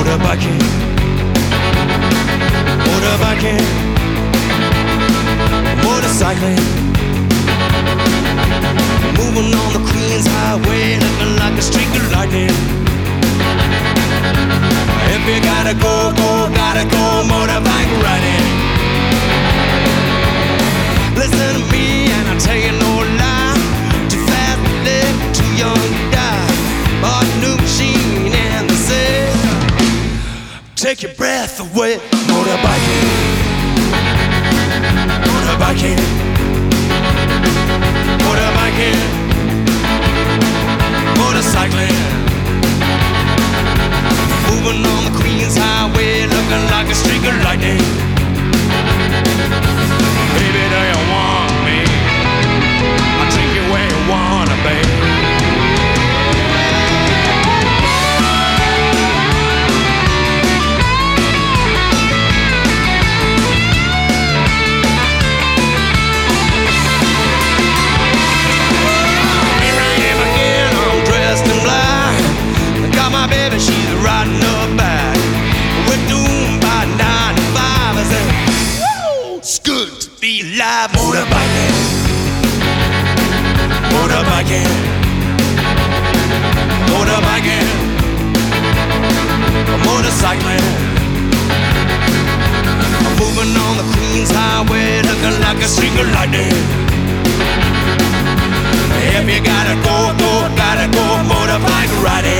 motorbiking, motorbiking, motorcycling, moving on the Queens Highway, looking like a streak of lightning. If you gotta go, gotta go motorbike riding. Listen to me and I'll tell you no lie. Too fast to live, too young to die. Bought a new machine and they say, take your breath away. Motorbiking, motorbiking, motorbiking, motorcycling, moving on the Queens Highway, looking like a streak of lightning. Baby, do you want me? I'll take you where you wanna be. My baby, she's riding her back. We're doomed by 9 to 5. I said, woo, it's good to be alive. Motorbiking, motorbiking, motorbiking, motorcycling. I'm moving on the Queens Highway, looking like a streak of lightning. If you gotta go, gotta go motorbike riding.